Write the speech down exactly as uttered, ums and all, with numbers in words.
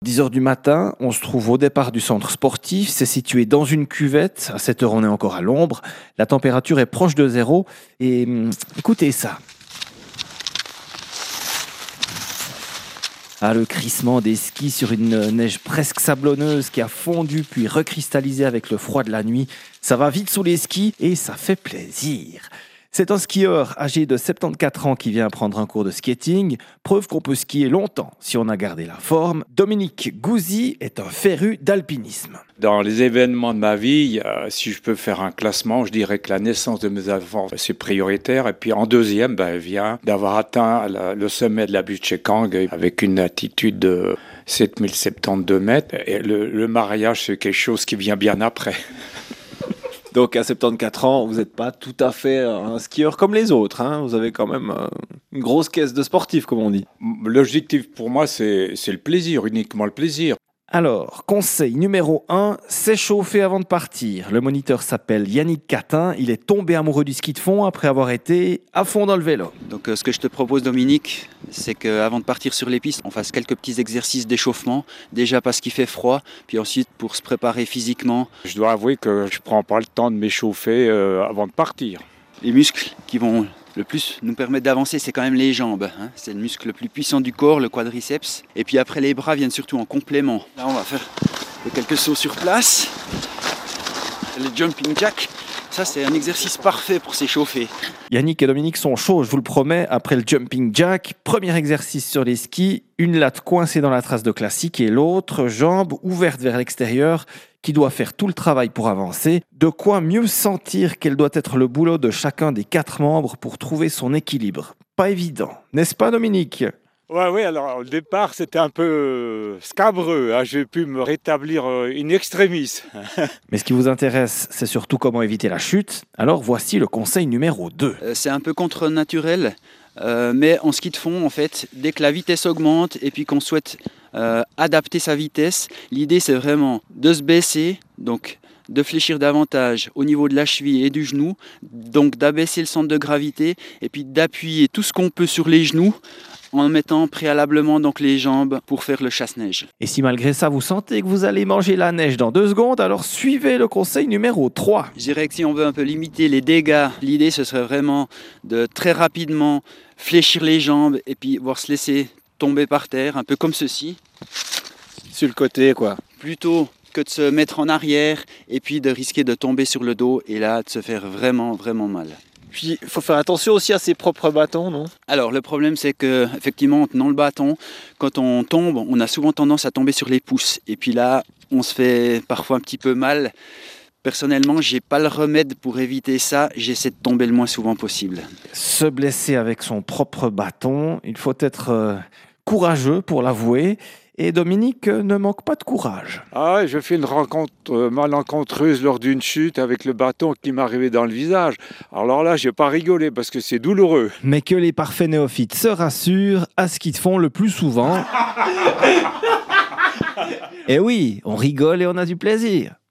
dix heures du matin, on se trouve au départ du centre sportif. C'est situé dans une cuvette. À sept heures, on est encore à l'ombre. La température est proche de zéro. Et hum, écoutez ça. Ah, le crissement des skis sur une neige presque sablonneuse qui a fondu puis recristallisé avec le froid de la nuit. Ça va vite sous les skis et ça fait plaisir. C'est un skieur âgé de soixante-quatorze ans qui vient prendre un cours de skating. Preuve qu'on peut skier longtemps si on a gardé la forme. Dominique Gouzy est un féru d'alpinisme. Dans les événements de ma vie, euh, si je peux faire un classement, je dirais que la naissance de mes enfants, c'est prioritaire. Et puis en deuxième, ben, vient d'avoir atteint la, le sommet de la butte Chekang avec une altitude de sept mille soixante-douze mètres. Et le, le mariage, c'est quelque chose qui vient bien après. Donc à soixante-quatorze ans, vous n'êtes pas tout à fait un skieur comme les autres, hein. Vous avez quand même euh, une grosse caisse de sportif, comme on dit. L'objectif pour moi, c'est, c'est le plaisir, uniquement le plaisir. Alors, conseil numéro un, s'échauffer avant de partir. Le moniteur s'appelle Yannick Catin. Il est tombé amoureux du ski de fond après avoir été à fond dans le vélo. Donc euh, ce que je te propose, Dominique, c'est qu'avant de partir sur les pistes, on fasse quelques petits exercices d'échauffement. Déjà parce qu'il fait froid, puis ensuite pour se préparer physiquement. Je dois avouer que je ne prends pas le temps de m'échauffer euh, avant de partir. Les muscles qui vont le plus nous permettre d'avancer, c'est quand même les jambes. Hein. C'est le muscle le plus puissant du corps, le quadriceps. Et puis après, les bras viennent surtout en complément. Là, on va faire quelques sauts sur place. Le jumping jack, ça c'est un exercice parfait pour s'échauffer. Yannick et Dominique sont chauds, je vous le promets. Après le jumping jack, premier exercice sur les skis, une latte coincée dans la trace de classique et l'autre, jambe ouverte vers l'extérieur, qui doit faire tout le travail pour avancer. De quoi mieux sentir quel doit être le boulot de chacun des quatre membres pour trouver son équilibre. Pas évident, n'est-ce pas Dominique ? Oui, ouais, alors au départ c'était un peu scabreux, hein. J'ai pu me rétablir in extremis. Mais ce qui vous intéresse, c'est surtout comment éviter la chute. Alors voici le conseil numéro deux. Euh, c'est un peu contre-naturel, euh, mais en ski de fond, en fait, dès que la vitesse augmente et puis qu'on souhaite euh, adapter sa vitesse, l'idée c'est vraiment de se baisser, donc de fléchir davantage au niveau de la cheville et du genou, donc d'abaisser le centre de gravité et puis d'appuyer tout ce qu'on peut sur les genoux en mettant préalablement donc les jambes pour faire le chasse-neige. Et si malgré ça vous sentez que vous allez manger la neige dans deux secondes, alors suivez le conseil numéro trois. Je dirais que si on veut un peu limiter les dégâts, l'idée ce serait vraiment de très rapidement fléchir les jambes et puis voir se laisser tomber par terre, un peu comme ceci. Sur le côté quoi. Plutôt que de se mettre en arrière et puis de risquer de tomber sur le dos et là de se faire vraiment vraiment mal. Puis il faut faire attention aussi à ses propres bâtons, non ? Alors le problème c'est que effectivement en tenant le bâton, quand on tombe, on a souvent tendance à tomber sur les pouces et puis là on se fait parfois un petit peu mal. Personnellement, j'ai pas le remède pour éviter ça, j'essaie de tomber le moins souvent possible. Se blesser avec son propre bâton, il faut être euh, courageux pour l'avouer. Et Dominique ne manque pas de courage. Ah, je fais une rencontre euh, malencontreuse lors d'une chute avec le bâton qui m'est arrivé dans le visage. Alors là, j'ai pas rigolé parce que c'est douloureux. Mais que les parfaits néophytes se rassurent, à ce qu'ils font le plus souvent. Et oui, on rigole et on a du plaisir.